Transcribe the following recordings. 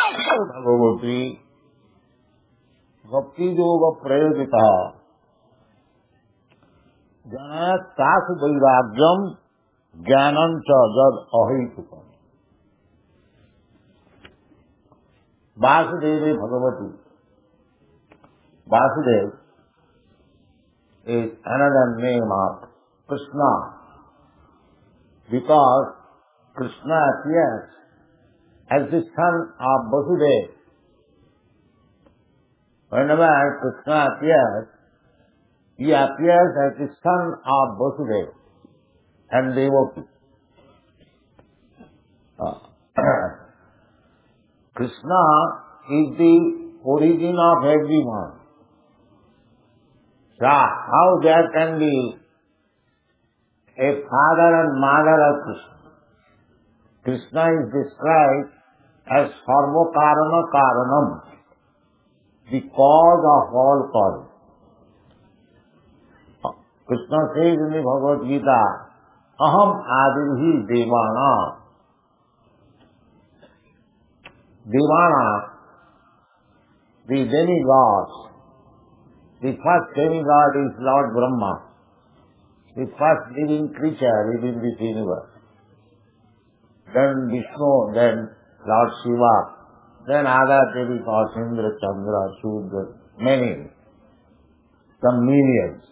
भगवती भक्ति योग प्रयोगिता जनयत तास वैराग्यम ज्ञानं च जद अहेतुकम्। Vasudev Bhagwati. Vasudev is another name of Krishna because Krishna appears as the son of Vasudeva. Whenever Krishna appears, he appears as the son of Vasudeva and Devaki. Krishna is the origin of everyone. So how there can be a father and mother of Krishna? Krishna is described as Sarva Karana Karanam, the cause of all causes. Krishna says in the Bhagavad Gita, Aham Adirhi Devana. Devana, the demigods. The first demigod is Lord Brahma, the first living creature within this universe. Then Vishnu, then Lord Shiva, then other demigods, Indra, Chandra, Shudra, many, some millions.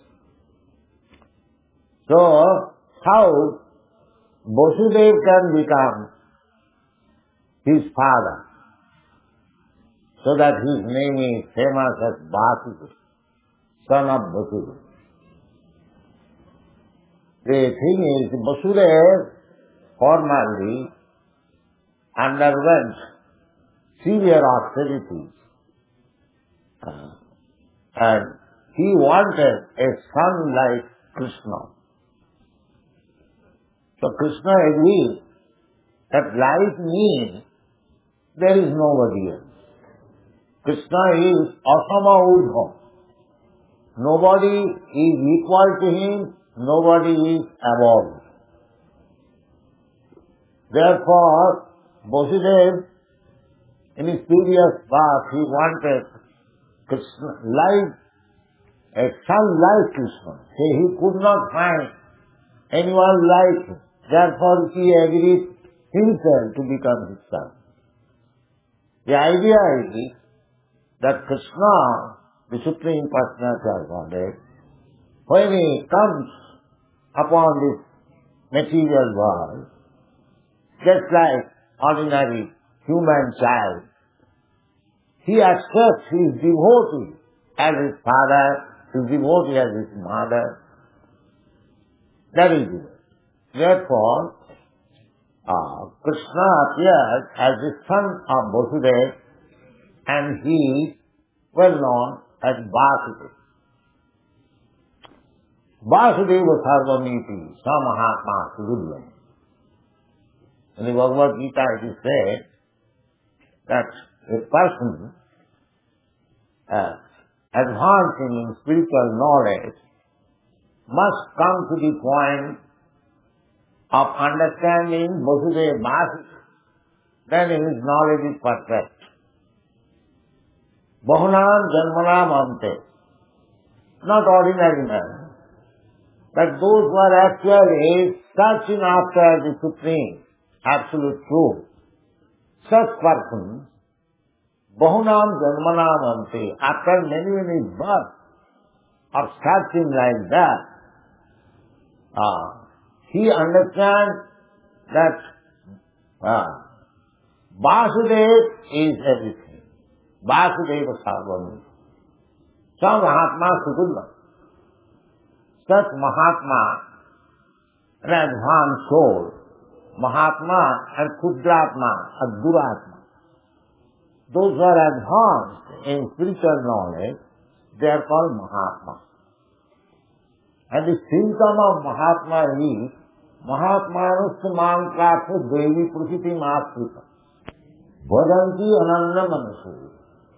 So, how Vasudeva can become his father, so that his name is famous as Vasudeva, son of Vasudeva. The thing is, Vasudeva formerly underwent severe austerities and he wanted a son like Krishna. So Krishna agreed that like me, there is nobody else. Krishna is asama urdhva. Nobody is equal to him, nobody is above. Therefore, Vasudeva, in his previous birth, he wanted Krishna, like a son like Krishna. He could not find anyone like him. Therefore, he agreed himself to become his son. The idea is that Krishna, the Supreme Personality of Godhead, when he comes upon this material world, just like ordinary human child, he accepts his devotee as his father, his devotee as his mother. That is it. Therefore, Krishna appears as the son of Vasudeva and he is well known as Vasudeva. Vasudeva Sarvamiti Samahatma Sudullam. In the Bhagavad Gita it is said that a person advancing in spiritual knowledge must come to the point of understanding Vasudeva Vasudeva. Then his knowledge is perfect. Bahunam Janmanam Ante. Not ordinary man, but those who are actually searching after the Supreme, Absolute Truth. Such persons, Bahunam Janmanam Ante, after many, many births of searching like that, he understands that Vasudeva is everything. Vasudeva Sarvamiti. Sa Mahatma Sudullam. Such Mahatma, an advanced soul, Mahatma and Kudratma, a Duratma. Those who are advanced in spiritual knowledge, they are called Mahatma. And the symptom of Mahatma is Mahatmanusman Prapta Devi Prasiti Mastrita Bhajanti Ananda Manasu.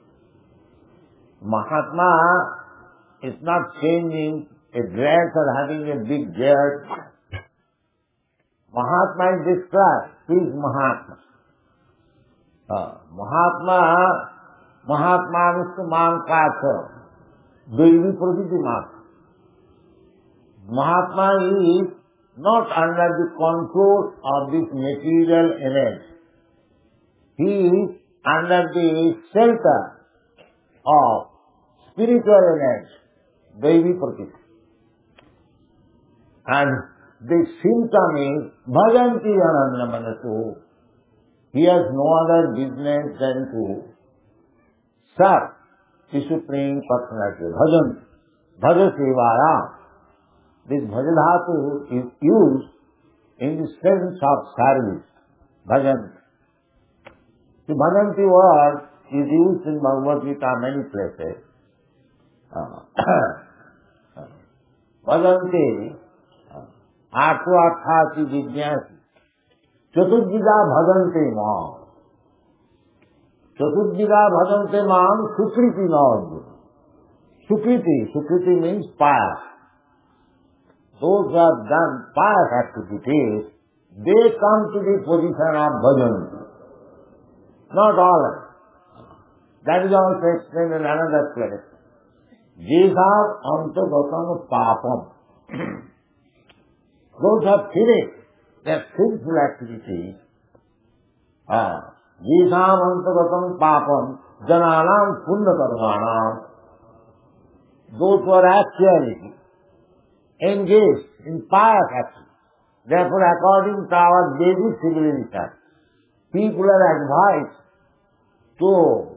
Mahatma is not changing a dress or having a big beard. Mahatma is described. He is Mahatma. महात्मानुष्ठ मान पाठ दैवी प्रकृति मात्र. Mahatma is not under the control of this material energy. He is under the shelter of spiritual energy, Devi Prakriti. And the symptom is bhajanti ananda manasu. He has no other business than to serve the Supreme Personality. Bhajan, bhaja sevaya. This bhajadhatu is used in the sense of service. Bhajanti. The bhajanti word is used in Bhagavad Gita many places. Bhajanti, artho arthati jigyasi. Chaturjida bhajante mam. Chaturjida bhajante mam sukriti nam. Sukriti means pious. Those who have done pious activities, they come to the position of bhajanti. Not all. That is also explained in another place. Jisam antagatam papam. Those who have finished their sinful activities, jisam antagatam papam, jananam punya karmanam. Those who are actually engaged in pious actions. Therefore, according to our Vedic civilization, people are advised to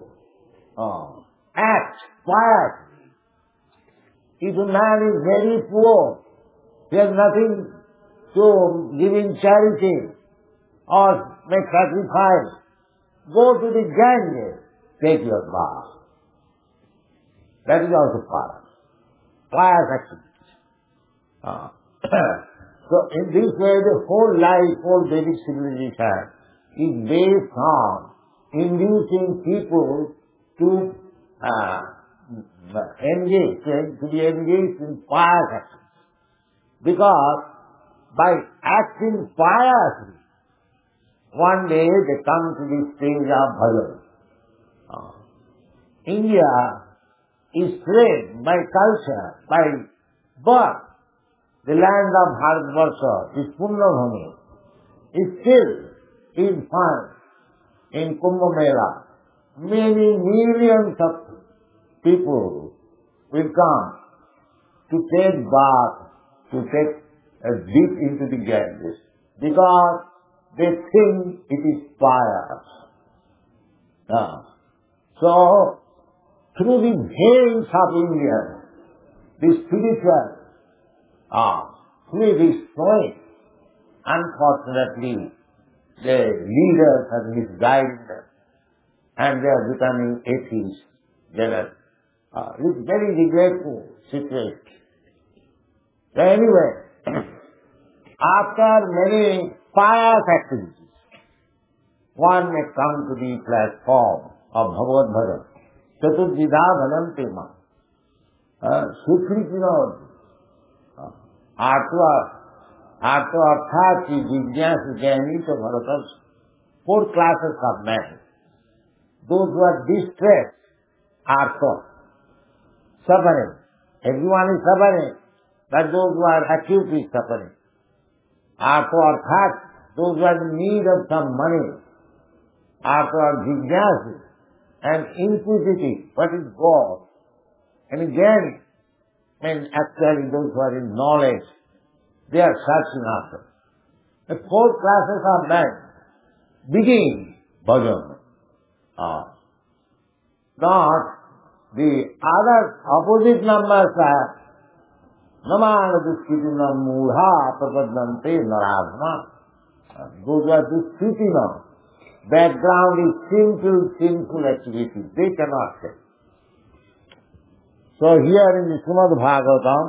act piously. If a man is very poor, he has nothing to give in charity or make sacrifice, go to the Ganges, take your bath. That is also pious activity. So in this way, the whole life, whole Vedic civilization is based on inducing people to be engaged in pious actions. Because by acting piously, one day they come to the stage of bhajan. India is framed by culture, by birth. The land of Bharatvarsha is Punyabhumi. Is still is found in Kumbh Mela. Many millions of people will come to take bath, to take a dip into the Ganges, because they think it is pious. So, through the veins of India, the spiritual fluid is flowing. Unfortunately, the leaders have misguided them, and they are becoming atheists. It's very regretful situation. So anyway, after many pious activities, one may come to the platform of Bhagavad Bhajan. Chaturjidha bhajanti ma. Sukriti no. Artha arthati jigyasa jnanita bharatas. 4 classes of men. Those who are distressed, artha, suffering. Everyone is suffering, but those who are acutely suffering. Artha arthati, those who are in need of some money. Artha jigyasa, and inquisitive, what is God? And again, actually those who are in knowledge, they are searching after. The 4 classes of men begin bhajan. Not the other opposite numbers are namana duskritina mudha prapadante narasma. Those who are duskritina, background is sinful activity. They cannot say. So here in the Srimad Bhagavatam,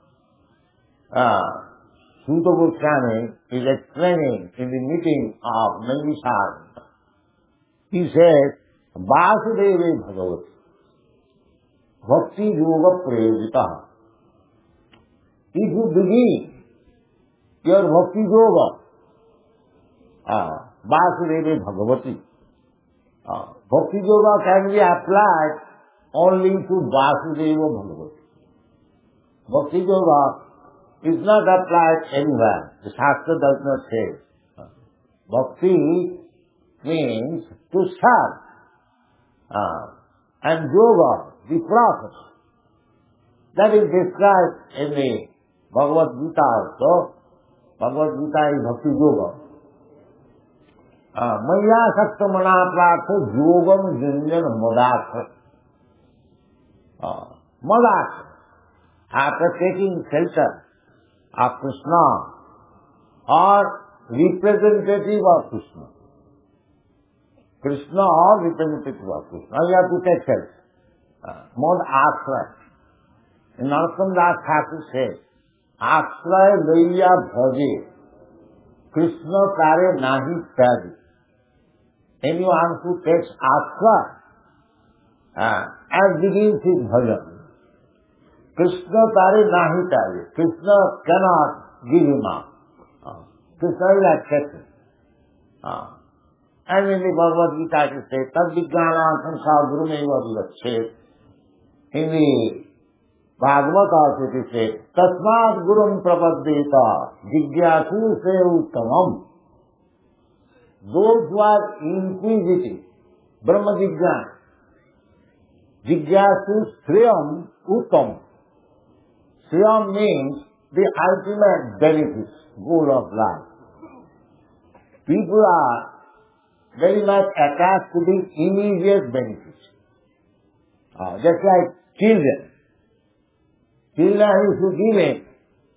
Sutta Goswami is explaining in the meeting of Naimishan. He says, Vasudeva Bhagavati, Bhakti Yoga Prayojita. If you begin your Bhakti Yoga, Vasudeva Bhagavati, Bhakti Yoga can be applied only to Vasudeva Bhagavati. Bhakti Yoga is not applied anywhere. The Shastra does not say. Bhakti means to serve. And Yoga, the process, that is described in the Bhagavad Gita also. Bhagavad Gita is Bhakti Yoga. Maya Sakta Manapratha Yogam Junjan Madakha. Madakha. After taking shelter of Krishna or representative of Krishna. Krishna or representative of Krishna. You have to take shelter. Mad Ashray. In Narottam Das Thakur says, Ashray Laiya Bhaje Krishna Kare Nahi Tyaji. Anyone who takes ashray and begins his bhajan, Krishna Kare Nahi Tyaji. Krishna cannot give him up. Krishna will accept him. And in the Bhagavad Gita it says, Tad Vijnana Samsa Guru Meva Vivachet. In the Bhagavad also it says, Tasmat Gurum Prapaddeta Jigyasu Se Uttamam. Those who are inquisitive, Brahma Jigyan, Jigyasu Sriyam Uttam. Sriyam means the ultimate benefit, goal of life. People are very much attached to the immediate benefits. Just like children. Children, if you give him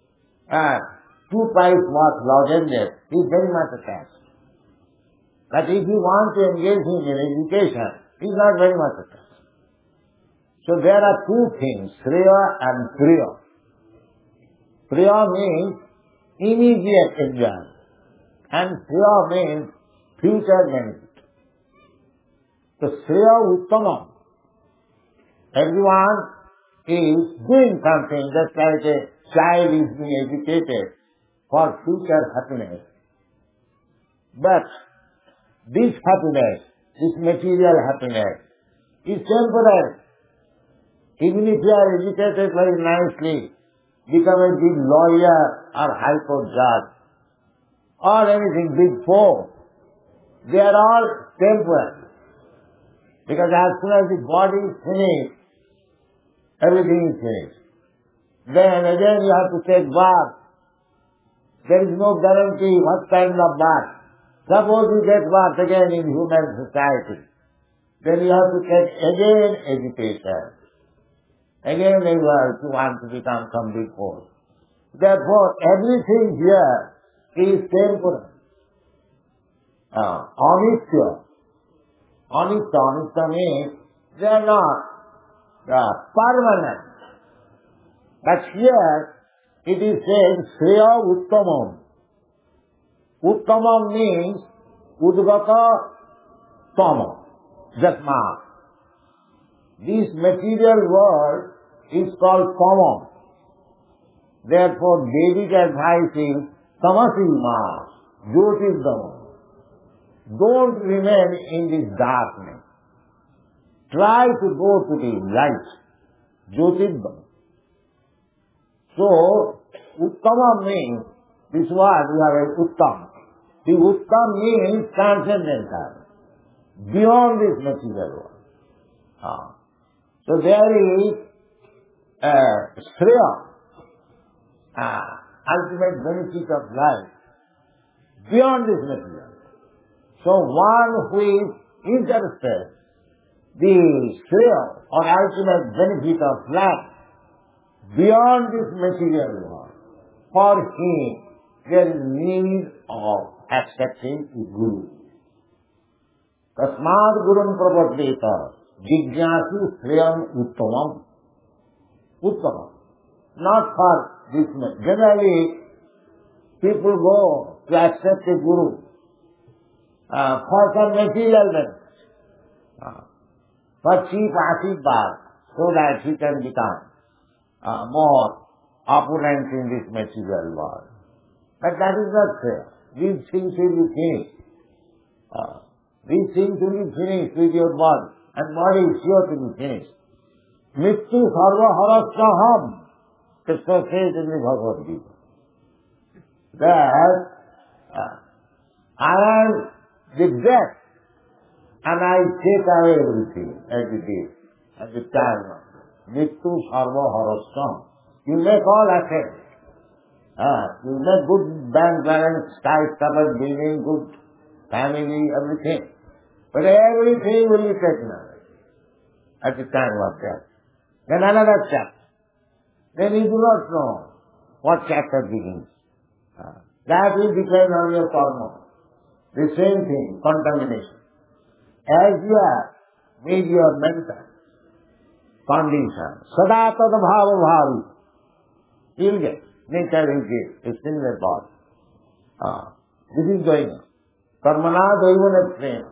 2 pies worth lozenges, he is very much attached. But if you want to engage him in education, he is not very much attached. So there are two things, Shreya and Priya. Priya means immediate enjoyment, and Priya means future benefit. So Shreya Uttamam. Everyone is doing something just like a child is being educated for future happiness. But this happiness, this material happiness, is temporary. Even if you are educated very nicely, become a big lawyer or high court judge, or anything, big four, they are all temporary. Because as soon as the body is finished, everything is finished. Then again you have to take bath. There is no guarantee what kind of bath. Suppose you get bath again in human society. Then you have to take again education. Again you have to want to become some big force. Therefore everything here is temporary. Anitya. Anitya means they are not permanent. But here it is said Shreya Uttamam. Uttamam means Udgata Tama. Jatma. This material world is called Tama. Therefore Vedic advice is Tamasi Ma, Jyotirdama. Don't remain in this darkness. Try to go to the light, Jyotirdama. So, Uttama means, this word we have a Uttam. The Uttam means transcendental, beyond this material world. So there is Shreya, ultimate benefit of life, beyond this material. So one who is interested, the Shreya or ultimate benefit of life, beyond this material world, for him there is need of accepting the Guru. Tasmad Gurum Prapaddeta Jigyasu Shreyam Uttamam. Uttamam. Not for this much. Generally, people go to accept the Guru for some material benefit, for cheap ashirvad, so that he can become more opulent in this material world. But that is not fair. These things will be finished. These things will be finished with your body, and body is sure to be finished. Mittu sarva harasaham, Krishna says in the Bhagavad Gita, that I am the death, and I take away everything at the day, at the time. Mittu sarva harasaham. You make all assets. You make good bank balance, skyscraper, building, good family, everything. But everything will be taken away at the time of death. Then another chapter. Then you do not know what chapter begins. That will depend on your karma. The same thing, contamination. As you have made your mental condition, sada tad bhava bhavi, you will get. Nature will give. It's in the body. This is going on. Karmana daivana prema.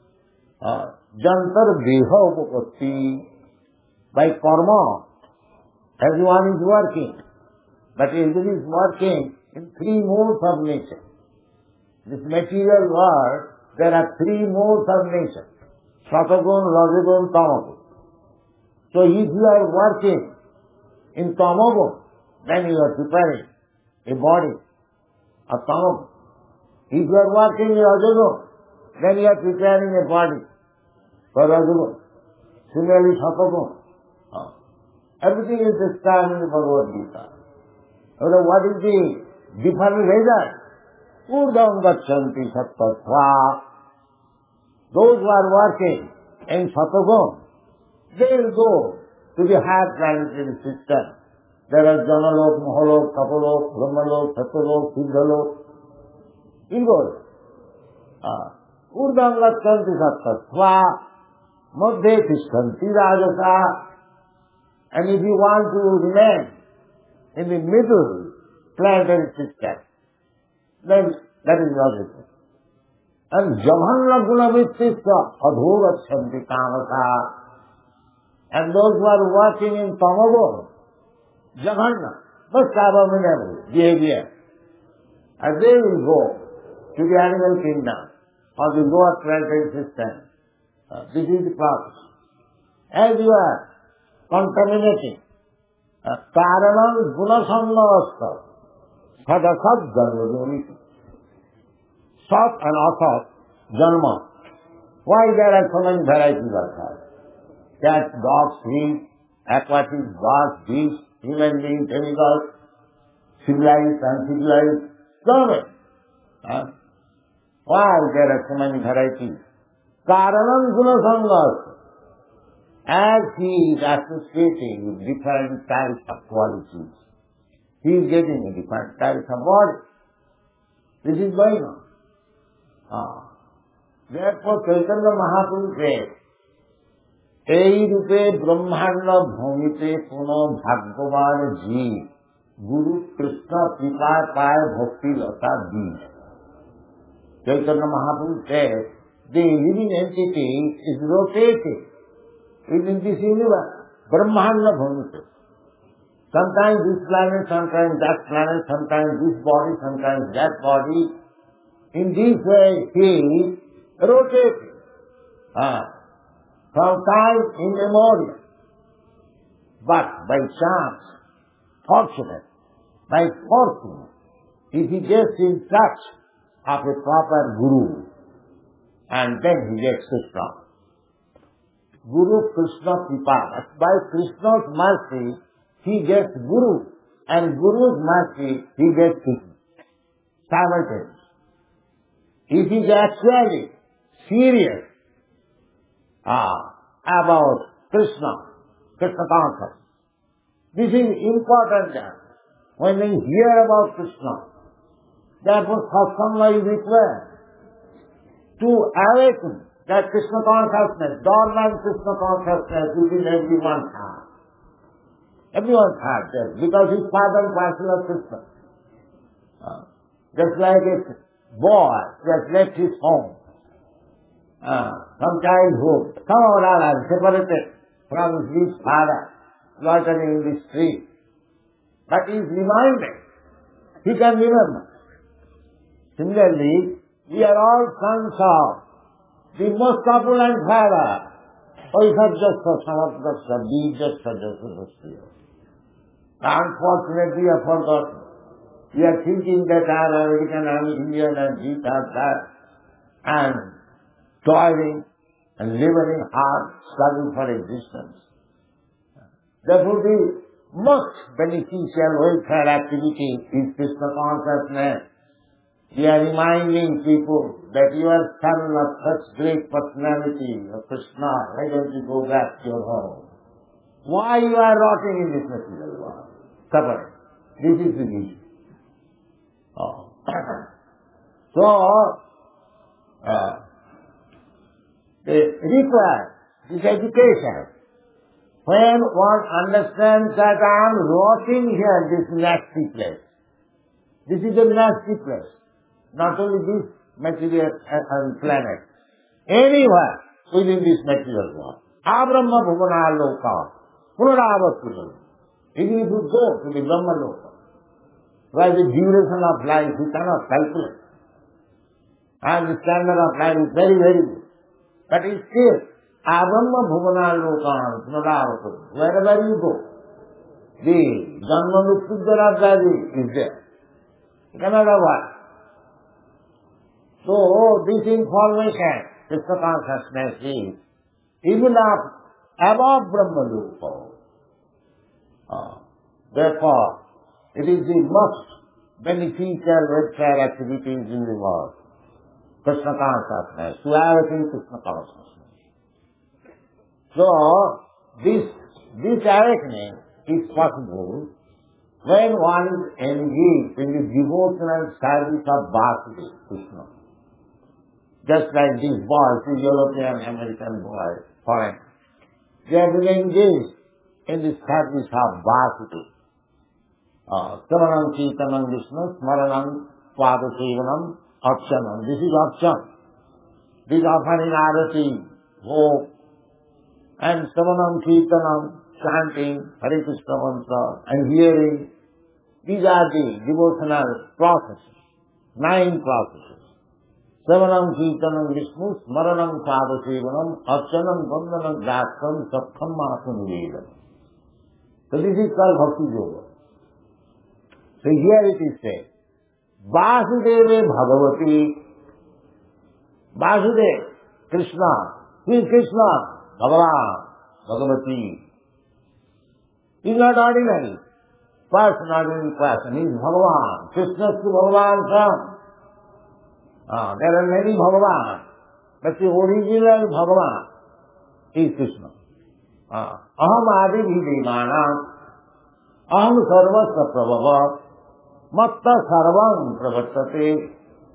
Jantar deha upapatti. By karma, everyone is working. But everyone is working in three modes of nature. This material world, there are three modes of nature. Satagun, Rajagun, Tamagun. So if you are working in Tamagun, then you are preparing a body, a Tamagun. If you are working in Rajagun, then you are preparing a body for Rajagun. Similarly, Satagun. Everything is described in the Bhagavad Gita. What is the different result? Urdhvam gachanti sattva. Those who are working in Satagun, they will go to the higher planetary system. There are Janalok, Mahalok, Tapalok, Brahmalok, Satyalok, Siddhalok. It goes. Urdhvam gachanti sattva. Madhye tishtanti rajasa. And if you want to remain in the middle planetary system, then that is logical. And jahanna gunavittista adhogachanti tamasa. And those who are working in tamagun, jahanna, most abominable behavior, and they will go to the animal kingdom or the lower planetary system. This is the process. As you are contaminating karanam gunasamnavastha sadasat janma. Sat and asat janma. Why there are so many varieties of cats? Cats, dogs, fish, aquatic, birds, beasts, human beings, demigods, civilized, uncivilized, so many. Why there are so many varieties? Karanam gunasamnavastha. As he is associating with different types of qualities, he is getting a different types of body. This is going on. Therefore, Chaitanya Mahaprabhu says, Ei rupe brahmanda bhumite puno bhagavan jeev, Guru Krishna kripa paya bhakti lata deep. Chaitanya Mahaprabhu says, the living entity is rotating within this universe, Brahmanda Bhumite. Sometimes this planet, sometimes that planet, sometimes this body, sometimes that body. In this way, he rotates from time immemorial. But by chance, fortunate, by fortune, if he gets in touch of a proper guru, and then he gets Krishna. Guru Krishna Kripa. By Krishna's mercy, he gets Guru, and Guru's mercy, he gets Krishna. Simultaneously. If he is actually serious about Krishna consciousness, this is important that when they hear about Krishna, therefore satsanga is required to awaken that Krishna consciousness, dormant Krishna consciousness within everyone's heart. Everyone's heart there, because he's part and parcel of Krishna. Just like a boy just left his home from childhood, somehow or other separated from his father, loitering in the street. But he is reminded, he can remember. Similarly, we are all sons of the most opulent father. Oisajjasya samartasya dijasya jasasya. Unfortunately, we have forgotten. We are thinking that I am American, I am Indian, and this, that, and toiling and living hard, struggle for existence. Therefore, the most beneficial welfare activity is Krishna consciousness. We are reminding people that you are son of such great personality of Krishna. Why don't you go back to your home? Why you are rotting in this material world? Suffering. This is the issue. Oh. So, they require this education. When one understands that I am rotting here, this nasty place. This is a nasty place. Not only this material planet. Anywhere within this material world. Abrahma bhuvana loka. Punaravattu. Even if you go to the Brahma loka, where the duration of life you cannot calculate. And the standard of life is very, very good. But it's still, Abrahma bhuvana loka punaravattu. Wherever you go, the Janma Mrityu is there. You cannot avoid. So, this information, Krishna consciousness is even above Brahma-loka. Therefore, it is the most beneficial welfare activities in the world. Krishna consciousness, to awaken Krishna consciousness. So, this awakening is possible when one is engaged in the devotional service of Vasudeva Krishna. Just like these boys, the European American boys, foreign. They have been engaged in the service of Vasudeva. Savanam Kirtanam Vishnu, Smaranam Padasevanam, Archanam. This is Archan. This offering Arati, hope, and Savanam Kirtanam, chanting Hare Krishna mantra and hearing. These are the devotional processes, 9 processes. Savanam Kirtanam Vishnu, Smaranam Padasevanam, Archanam Vandanam Dakam, Sakham Mahasanvedam. So this is called Bhakti Yoga. So here it is said, Vasudeva Bhagavati, Vasudeva, Krishna, who is Krishna? Bhagavan, Bhagavati. He is not ordinary person, he is Bhagavan. Krishna to Bhagavan come. There are many Bhagavan, but the original Bhagavan is Krishna. Aham adi bhidemanam, aham sarvasya prabhava, matta sarvam pravartate.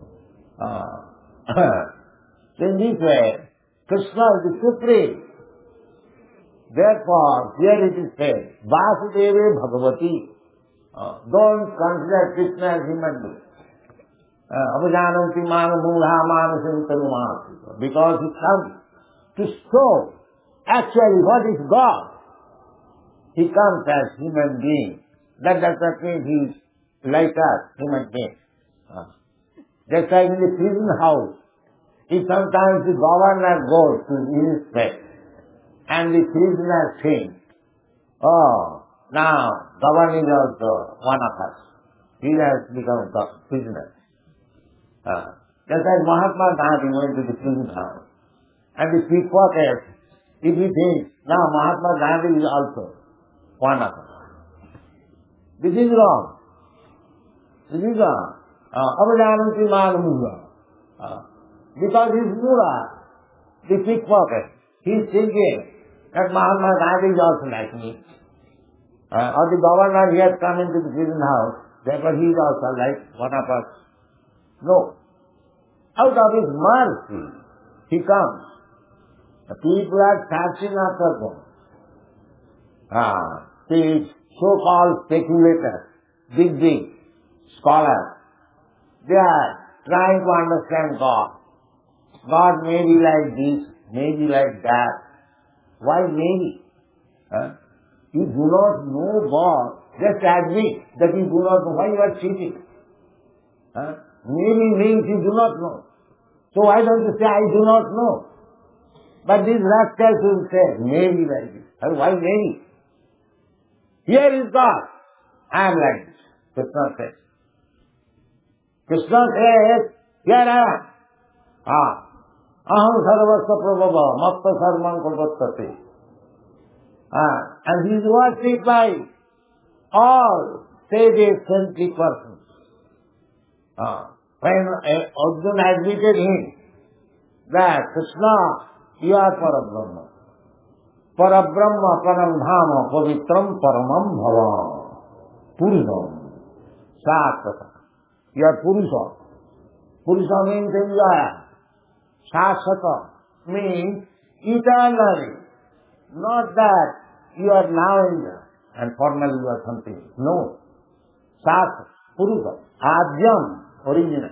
In this way, Krishna is the supreme. Therefore, here it is said, Vasudeva Bhagavati. Don't consider Krishna as human being. Avajananti manamudha manasantarumāsika. Because he comes to show actually what is God. He comes as human being. That does not mean he is like us, human beings. Just like in the prison house, if sometimes the governor goes to his place, and the prisoner thinks, oh, now governor is also one of us. He has become a prisoner. Just like Mahatma Gandhi went to the prison house, and the pickpocket, if he thinks, now Mahatma Gandhi is also one of us. This is wrong. This is wrong. Avajananti manamudha. Because he is Mura, the pickpocket. He is thinking that Mahatma Gandhi is also like me. Or the governor, he has come into the prison house, therefore he is also like one of us. No. Out of his mercy, he comes. The people are searching after him. The so-called speculators, big scholars, they are trying to understand God. God may be like this, may be like that. Why maybe? You do not know God. Just admit that you do not know. Why you are cheating? Maybe means you do not know. So why don't you say, I do not know? But these rascals will say, maybe like this. Why maybe? Here is God. I am like this. Krishna says. Krishna says, here I am. Aham sarvasya prabhava, matta sarvam kalpatate. And he is worshipped by all sages, saintly persons. When Arjuna admitted him that Krishna, you are Parabrahma. Parabrahma param dhama pavitram paramam bhava. Purusam. Sātvata. You are Purusha. Purusha means enjoyer. Sātvata means eternally. Not that you are now enjoying and formally you are something. No. Sātvata. Purusha. Adyam. Original.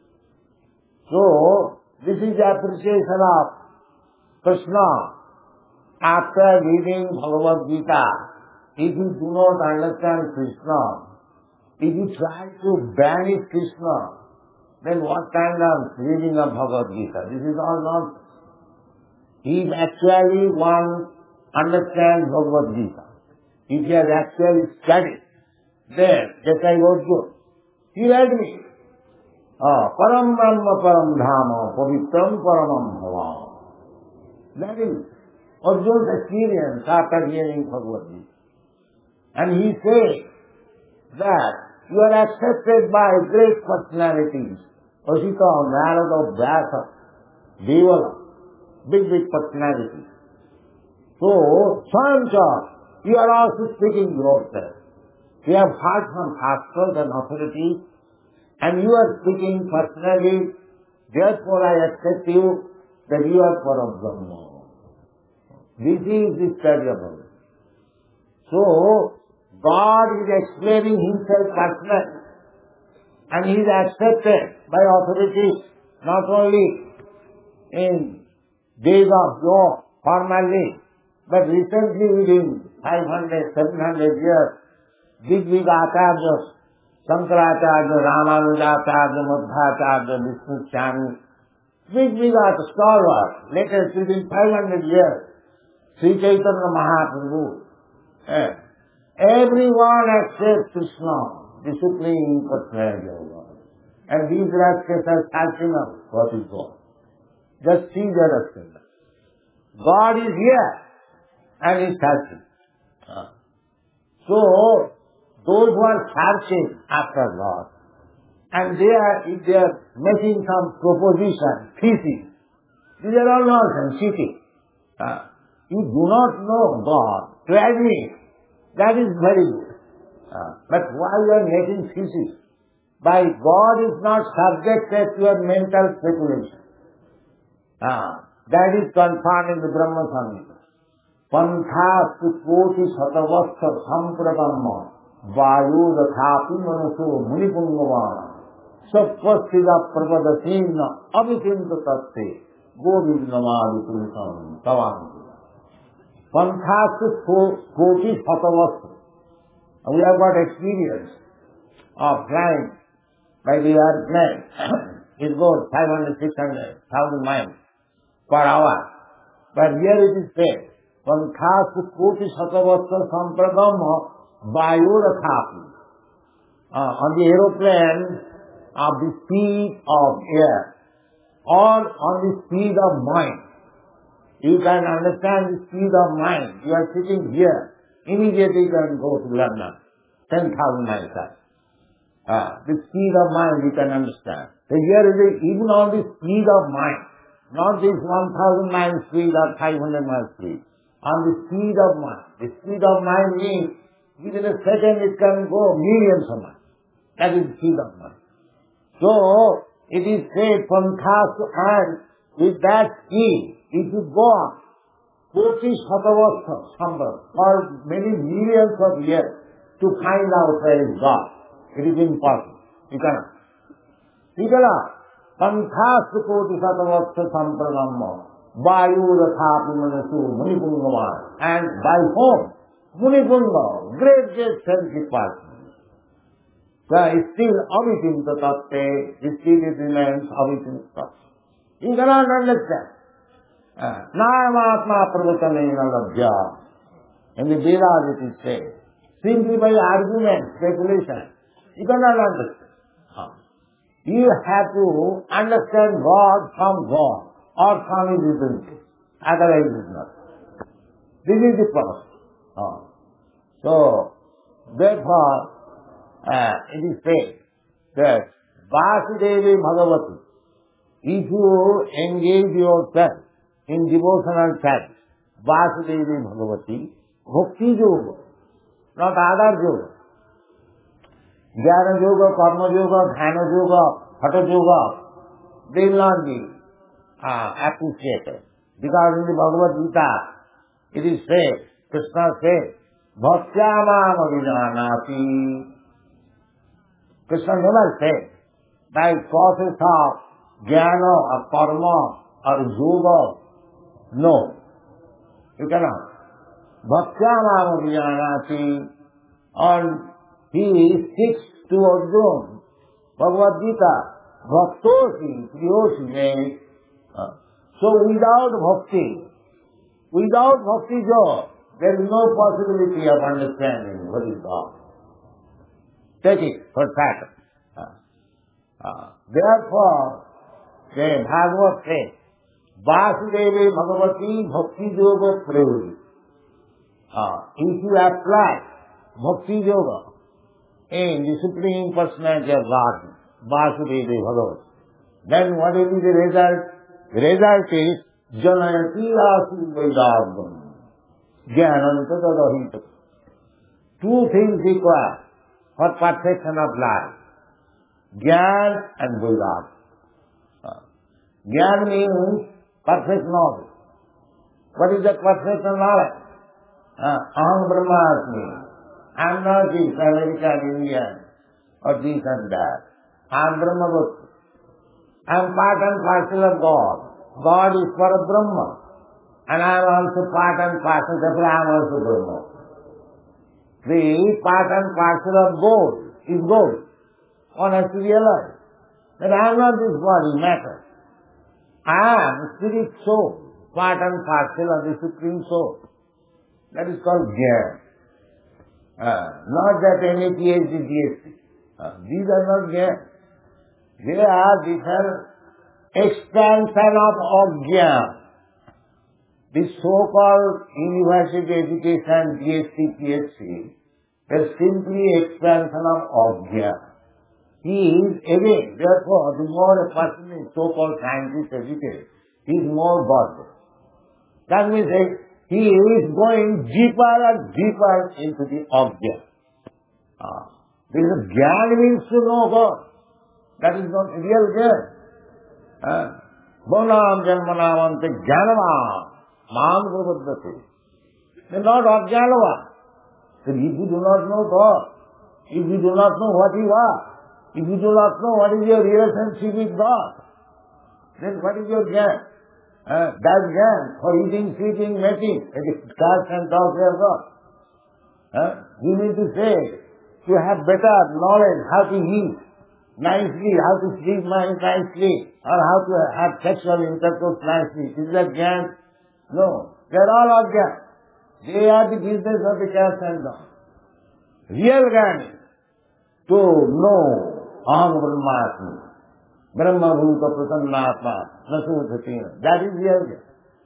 So, this is the appreciation of Krishna. After reading Bhagavad Gita, if you do not understand Krishna, if you try to banish Krishna, then what kind of reading of Bhagavad Gita? This is all nonsense. If actually one understands Bhagavad Gita, if he has actually studied, then, just like Arjuna, he read me. Param Brahma Param Dhama Pavitram Paramam Bhava. That is Arjuna's experience after hearing Bhagavad Gita. And he says that you are accepted by great personalities. Asita, Narada, Vyasa, Devala, big personalities. So, Sancha, you are also speaking yourself. You have heard from pastors and authorities, and you are speaking personally, therefore I accept you that you are Parabrahma. This is the study of it. So, God is explaining himself personally, and he is accepted by authorities, not only in days of yore, formally, but recently within 500, 700 years, big acharyas, Shankaracharya, Ramanujacharya, Madhvacharya, Vishnu-Chami, big stalwarts, latest within 500 years, Sri Chaitanya Mahaprabhu. Everyone accepts Krishna, the Supreme Personality of God. And these rascals are searching out what is God. Just see the rascals. God is here and is searching. So, those who are searching after God, and if they are making some proposition, thesis, these are all nonsense, cheating. You do not know God, to admit, that is very good. But why you are making thesis? By God is not subjected to your mental speculation. That is confirmed in the Brahma Samhita. Panthastu koti satavastha sampratamma vayu dathapi manaso munipungavana sapvastida prapadasena avicinta tatte govindamadi purusham tavanti. Panthastu koti satavastha. We have got experience of flying by the airplane. It goes 500, 600, 1,000 miles per hour. But here it is said, Panthasu koti satavastha sampradamma vayurathapi. On the aeroplane, of the speed of air, or on the speed of mind. You can understand the speed of mind. You are sitting here, immediately you can go to London, 10,000 miles out. The speed of mind you can understand. So here it is, even on the speed of mind, not this 1,000 miles speed or 500 miles speed. On the speed of mind. The speed of mind means within a second it can go millions of miles. That is the speed of mind. So, it is said from task to hand, with that speed, if you go on, koti satavastha sambhava, for many millions of years, to find out where is God. It is impossible. You cannot. You cannot. Panthastu koti satavastha sampradamma vayu rathapi manasu munipungavana. And by whom? Munipunga, great self-effacement. Still avicinta tatte, still it remains avicinta. You cannot understand. Nayamatma pravachanena labhya. In the Vedas it is said, simply by argument, speculation, you cannot understand. You have to understand God from God or from His divinity. Otherwise it is not. This is the point. So, therefore, it is said that Vasudevi Bhagavati, if you engage yourself in devotional service, Vasudevi Bhagavati, Bhakti Yoga, not other yoga. Jnana Yoga, Karma Yoga, Dhyana Yoga, Hatha Yoga, they will not be appreciated. Because in the Bhagavad Gita, it is said, Krishna said, Bhaktyamam avijanati. Krishna never said, by process of jnana or karma or yoga. No, you cannot. Bhaktyamam avijanati. And he sticks to Arjuna. Bhagavad Gita, Bhaktosi, Priyosi. So without bhakti yoga, there is no possibility of understanding what is God. Take it for fact. Therefore, the Bhagavad says, Vasudevi Bhagavati Bhakti Yoga Prayogi. If you apply Bhakti Yoga in the Supreme Personality of God, Vasudevi Bhagavati, then what will be the result? The result is Janayati Asu Vaidagam. Jnananta Tadahita. Two things required for perfection of life. Jnana and Vairagya. Jnana means perfect knowledge. What is the perfect knowledge? Aham Brahmasmi. I am not this American Indian or this and that. I am Brahmavati. I am part and parcel of God. God is for Brahma. And I am also part and parcel, therefore I am also Brahma. The part and parcel of gold is gold. One has to realize that I am not this body, matter. I am spirit soul, part and parcel of the Supreme Soul. That is called Jnana. Not that any PhD, DSC. These are not Jnana. They are different expansion of Jnana. This so-called university education, DSC, PhD, is simply expansion of Jnana. He is again, therefore, the more a person is so-called scientist educated, he is more godly. That means he is going deeper and deeper into the object. Because Jnana means to know God. That is not real Jnana. Bonam janmanamante jnanam man prabhaddhati. They are not Ajnanava. So if you do not know God, if you do not know what you are, if you do not know what is your relationship with God, then what is your Jnana? That Jnana for eating, sleeping, mating, cats and dogs are God. You need to say, to have better knowledge how to eat nicely, how to sleep nicely, or how to have sexual intercourse nicely. Is that Jnana? No. They are all Ajnana. They are the business of the cats and dogs. Real Jnana is to know Aham Brahmasmi, Brahma Bhuta Prasannatma, Nasudhatina. That is real Jnana.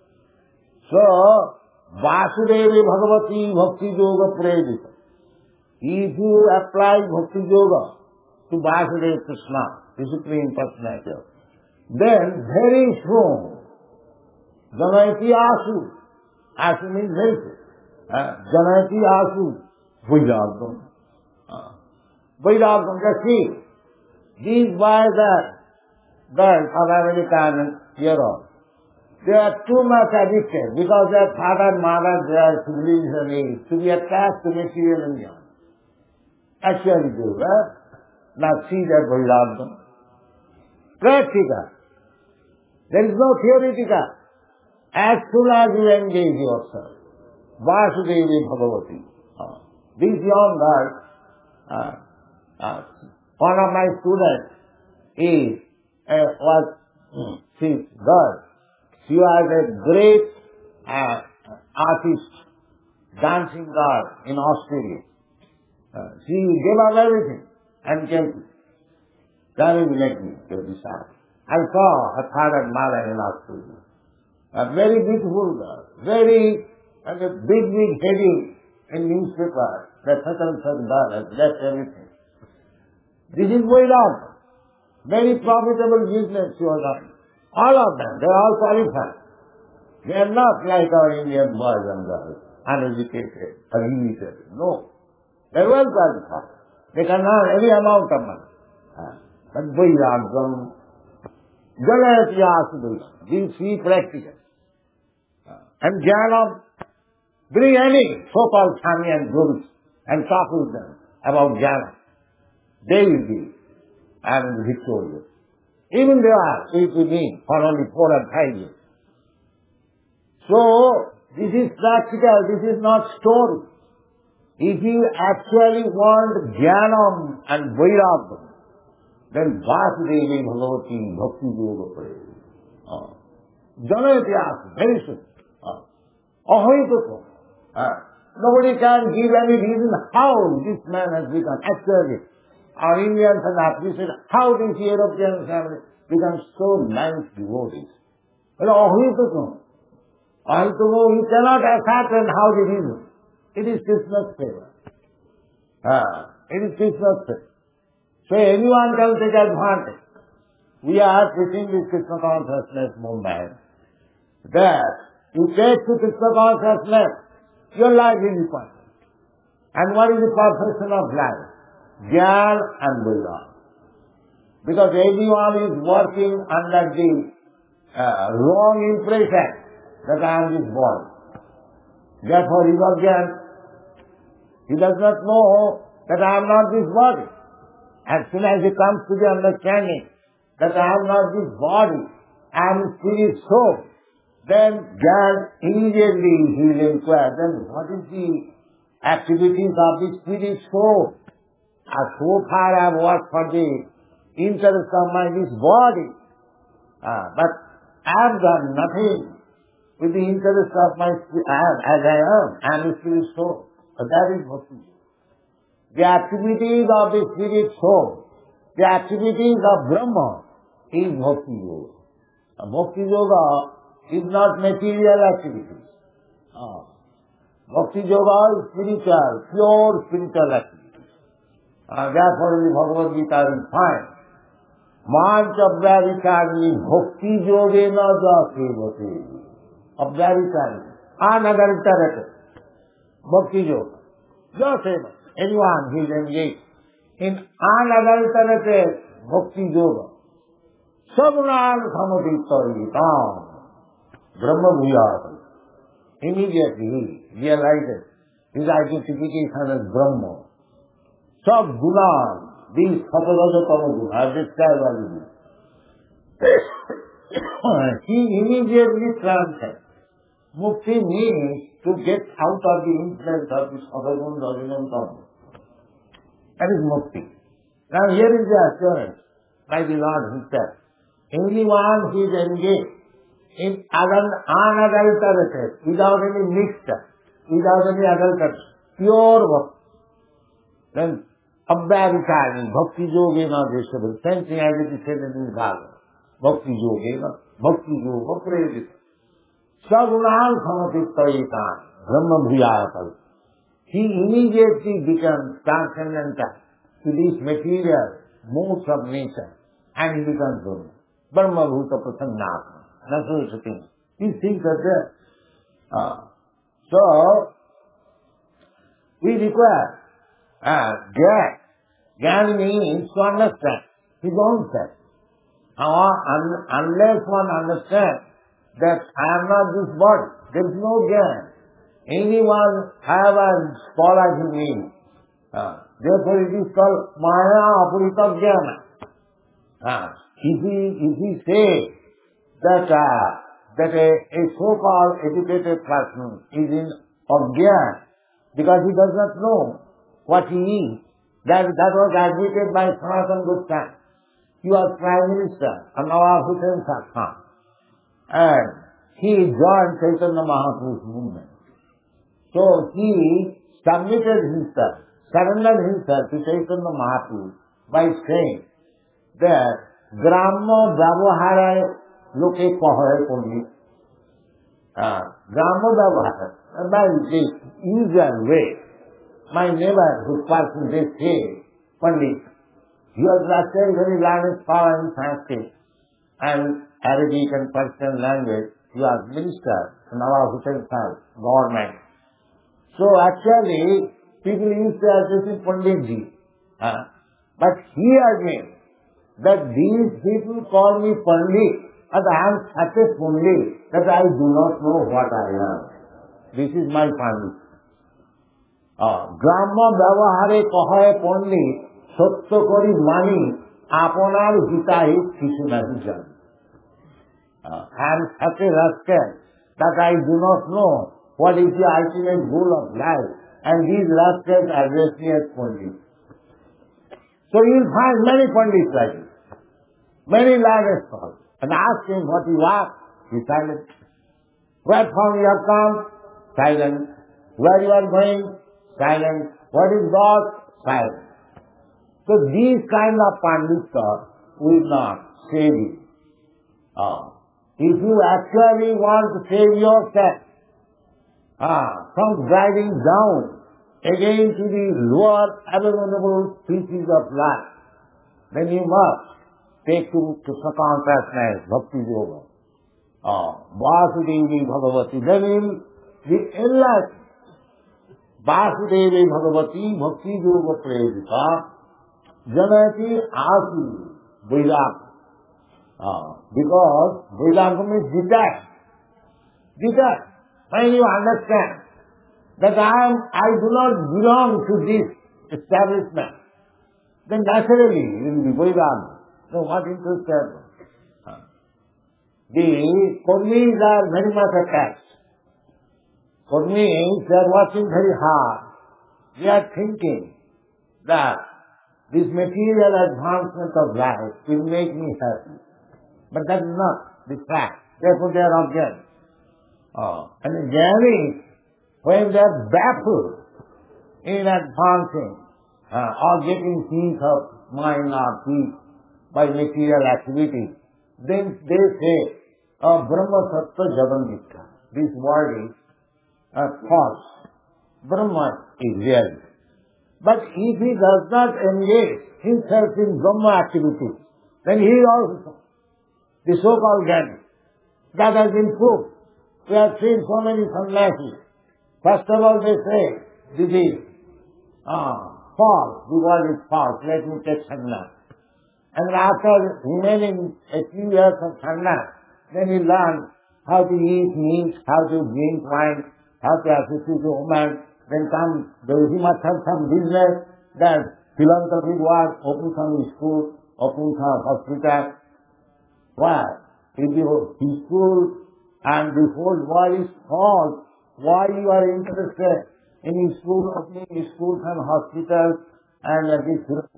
So, Vasudevi Bhagavati Bhakti Yoga Prayodita. If you apply Bhakti Yoga to Vasudeva Krishna, the Supreme Personality, then very soon, Janayati Asu. Asu means very soon. Janayati Asu. Vairagam. Vairagam, just see. These boys are girls of America and Europe. They are too much addicted because their father and mother, their siblings and age, to be attached to material and young. Actually do, Now see that Vairagam. Practical. There is no theoretical. As soon as you engage yourself, Vasudevi Bhagavati. These young girls, one of my students is, girl. She was a great artist, dancing girl in Australia. She gave up everything and came to let me to decide. I saw her father and mother in Australia. A very beautiful girl, and a big heading in newspaper that such and such girl has left everything. This is way down. Very profitable business she was on. All of them, they are all qualified. They are not like our Indian boys and girls, uneducated, illiterate. No. They are well qualified. They can earn any amount of money. But Vairagam, Jalayatiyasudaya, these three practical. And Jnanam, bring any so-called Swami and gurus and talk with them about Jnana. They will be and victorious. Even they are with me for only 4 and 5 years. So, this is practical, this is not story. If you actually want Jnanam and Vairagam, then Vasudevi Bhagavati Bhakti Yoga Prayas. Janayatiyas, very soon. Ahoitako. Nobody can give any reason how this man has become. Actually, our Indians and appreciate how these European families become so nice devotees. But Ahoitako. Ahoitako, you cannot ascertain how the reason. It is Krishna's favor. It is Krishna's favor. So anyone can take advantage. We are preaching this Krishna consciousness movement. That you take to Krishna consciousness, your life will be perfect. And what is the perfection of life? Jnana and Vairagya. Because everyone is working under the wrong impression that I am this body. Therefore, he was Jnana. He does not know that I am not this body. As soon as he comes to the understanding that I am not this body, I am spirit soul, then God immediately he will inquire, then what is the activities of the spirit soul? So far I have worked for the interest of this body, but I have done nothing with the interest of my spirit, as I am a spirit soul. But that is Bhakti. The activities of the spirit soul, the activities of Brahma is Bhakti Yoga. Bhakti Yoga is not material activities. Bhakti Yoga is spiritual, pure spiritual activities. Therefore in the Bhagavad Gita we find, Mancha Abhyavicharani Bhakti Yogena Jasevate. Abhyavicharani, unadulterated Bhakti Yoga. Jasevate. Anyone who is engaged in unadulterated Bhakti Yoga, Sagunan Samadhittaritam, Brahma Bhuyata. Immediately he realizes his identification as Brahma. Sab Gunan, these Satarajatama Guna, are described already. He immediately transcends. Mukti means to get out of the influence of this Satargun Rajagun Tama. That is mukti. Now here is the assurance by the Lord himself. Anyone who is engaged in unadulterated, without any mixture, without any adulteration, pure bhakti, then Abhyavicharani, Bhakti Yogena Deshabhati, same thing as it is said in this Bhagavad. Bhakti Yogena, Bhakti Yoga Prayodita. Sagunan Samathittaritan, Brahma Bhuyata. He immediately becomes transcendental to these material modes of nature and he becomes Brahma. Brahma Bhuta Prasannatma. That's what it's saying. These things are there. So, we require Jnana. Jnana means to understand his own self. Unless one understands that I am not this body, there is no Jnana. Anyone however scholar he means. Therefore it is called Maya Apurita Jnana. If he say that a so-called educated person is in Ajnana because he does not know what he is, that was admitted by Sanatana Gupta. He was Prime Minister, Nawab Hussain Shah Khan. And he joined Chaitanya Mahaprabhu's movement. So he submitted himself, surrendered himself to Chaitanya Mahaprabhu by saying that Gramma Vyavahara Loke Kahaye Pandit. Gramma Vyavahara, by the usual way. My neighborhood person, they say, Pandit, you are mastered very language, power and Sanskrit and Arabic and Persian language. You are minister in our Hussain Sahib, government. So actually, people used to associate Panditji. But here again, that these people call me Pandit, and I am such a Pandit that I do not know what I am. This is my Pandit. Gramma Vyavahare Kahaye Pandit, Satya Kori Mani, Aponar Hitahit Kisu Nahi Jani. I am such a rascal that I do not know what is the ultimate goal of life, and these rascals address me as Pandit. So you will find many Pandits like this, many learned scholars, and ask him what you are, he is silent. Where from you have come? Silent. Where you are going? Silent. What is God? Silent. So these kind of Pandits will not save you. If you actually want to save yourself from driving down again to the lower abominable species of life, then you must take to Krishna consciousness, Bhakti Yoga. Vasudevi Bhagavati, then you will be enlightened. Vasudevi Bhagavati Bhakti Yoga Prejita Janati Asu Vedanta. Because Vedanta means detached. Detached. When you understand that I do not belong to this establishment, then naturally you will be Vedanta. So what interest there? The Kurmis are very much attached. Kurmis, they are working very hard. They are thinking that this material advancement of life will make me happy. But that is not the fact. Therefore they are objects. And the jnanis, when they are baffled in advancing or getting peace of mind or peace by material activity, then they say, Brahma Sattva Jagan. This word is false. Brahma is real. But if he does not engage himself in Brahma activities, then he also, the so-called jnani, that has been proved. We have seen so many sannyasis. First of all they say, this is false, the word is false, let me take sannyas. And after remaining a few years of sannyas, then he learns how to eat meat, how to drink wine, how to associate a woman. Then he must have some business, that philanthropic work, open some school, open some hospital. Why? If the school and the whole world is false, why you are interested in school, opening schools and hospitals and this?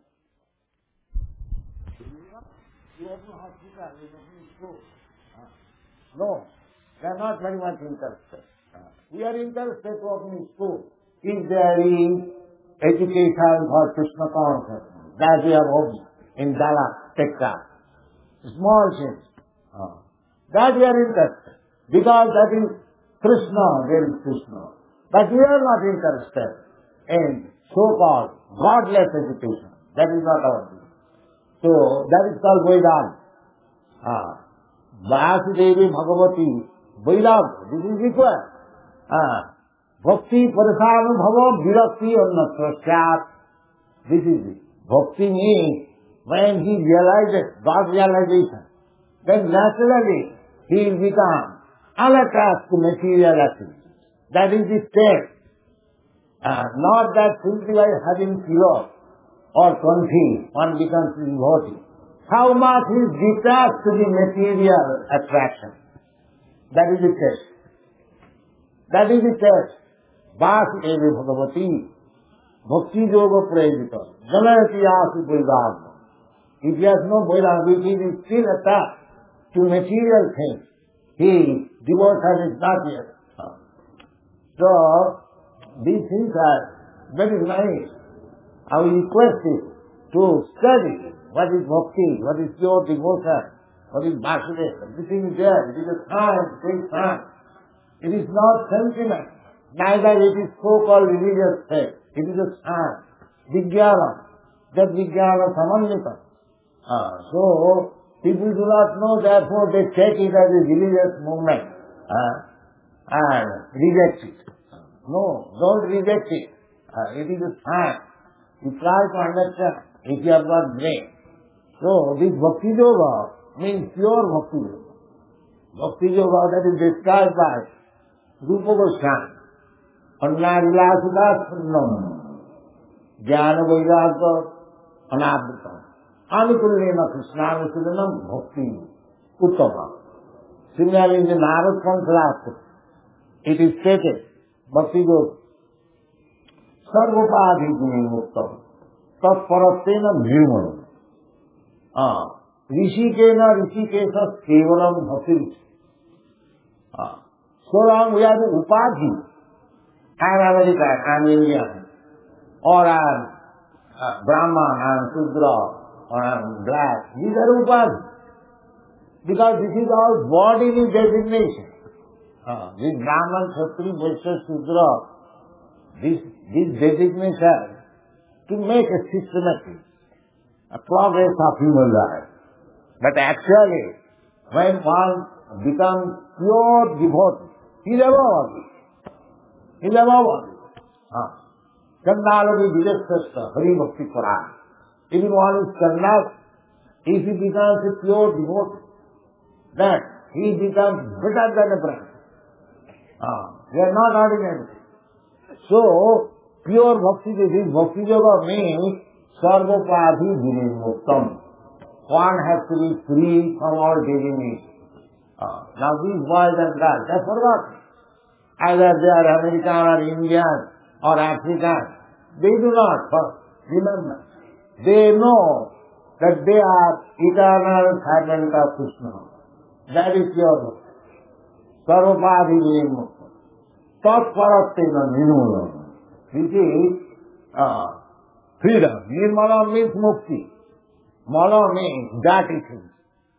You open hospital, you open school. No, they are not very much interested. We are interested to open school. If there is education for Krishna consciousness, that we are opening in Dallas, Texas. Small things. That we are interested. Because that is Krishna, there is Krishna. But we are not interested in so-called godless education. That is not our view. So, that is called Vedanta. Vasudevi Bhagavati, Vedanta, this is required. Bhakti Parasanubhava Virakti Annasya. This is it. Bhakti means when he realizes God realization, then naturally he will become unattached to material activities. That is the state. Not that simply by having kilo or 20, one becomes devotee. How much is detached to the material attraction? That is the test. That is the test. Vasudevi Bhagavati Bhakti Yoga Prejita Janayati Asu Vedanta. If he has no Vedanta, if he is still attached to material things, Devotion is not yet. So, these things are very nice. Our request is to study what is bhakti, what is pure devotion, what is Vasudeva. Everything is there. It is a science, it takes time. It is not sentiment. Neither it is so-called religious faith. It is a science. Vijnana. That Vijnana Samannita. So, people do not know, therefore they take it as a religious movement and reject it. No, don't reject it. It is a science. You try to understand if you have got brain. So, this Bhakti Yoga means pure Bhakti Yoga. Bhakti Yoga that is described by Rupa Goswami. Annadilasudha Sunnam Jnana Vairagya Anabhitam Anukullena Krishnana Sudanam Bhakti Uttama. Similarly, in the Narad Pantha, it is stated, Bhakti Yoga Sarvopadi Muktam Tat Parastena Nirmanam Rishikena Rishikesa Kevalam Bhakti. So long we are the Upadhi. I am American, I am Indian, or I am Brahman, I am Shudra, or I am black. These are Upadhi. Because this is all bodily designation. This Brahman, Kshatriya, Vaishya, Shudra, this designation to make a systematic a progress of human life. But actually, when one becomes pure devotee, he is above all this. He is above all this. Chandaladi Vijayasthasta, Hari Bhakti Quran. Even one is Chandal, if he becomes a pure devotee, then he becomes better than a brahman. They are not ordinary. So, pure Bhakti, this Bhakti Yoga means Sarvopadhi Vinimuktam. One has to be free from all designation. Now these boys and girls, they are forgotten. Either they are American or Indian or African. They do not remember. They know that they are eternal servant of Krishna. That is pure Bhakti. Sarvopadhi Vinimuktam. Tat Parastena Nirmalam. This is freedom. Nirmala means mukti. Mala means dirty things.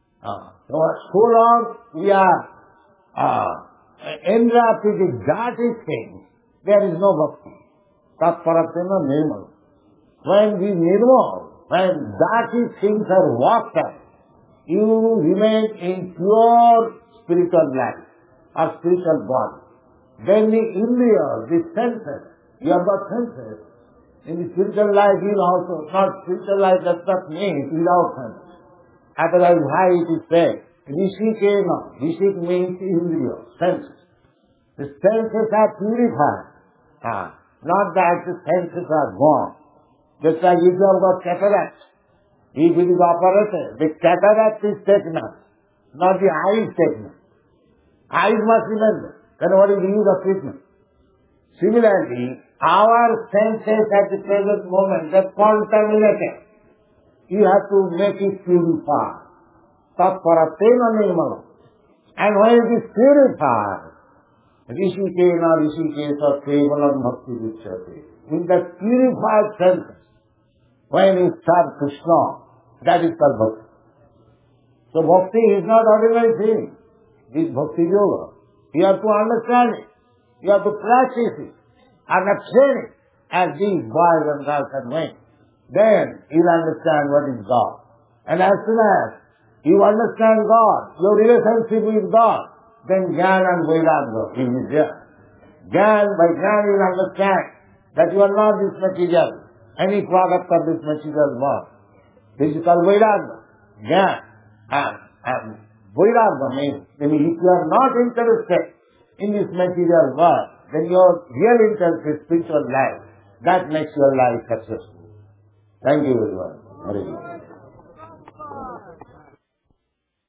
So long we are enwrapped with dirty things, there is no bhakti. Tat Parastena Nirmala. When we nirmal, when dirty things are washed out, you remain in pure spiritual life or spiritual body. Then the indriyas, the senses, you have got senses. In the spiritual life, you also, not spiritual life does not mean without senses. Otherwise, why it is said, Rishikena, Rishik means indriya, senses. The senses are purified. Not that the senses are gone. Just like if you have got cataract, if it is operated, the cataract is taken out, not the eye is taken out. Eyes must remember. Then what is the use of treatment? Similarly, our senses at the present moment are contaminated. You have to make it purified. Tat Parastena Nirmala. And when it is purified, Rishikena Rishikesa Kevalam Bhakti Vichyate. In the purified senses, when you serve Krishna, that is called Bhakti. So Bhakti is not ordinary thing. This Bhakti Yoga. You have to understand it. You have to practice it. And train it as these boys and girls are doing. Then you'll understand what is God. And as soon as you understand God, your relationship with God, then Jnana and Vairagya is there. By Jnana you'll understand that you are not this material, any product of this material world. This is called Vairagya. Jnana and Vairagya means, if you are not interested in this material world, then your real interest is spiritual life. That makes your life successful. Thank you very much.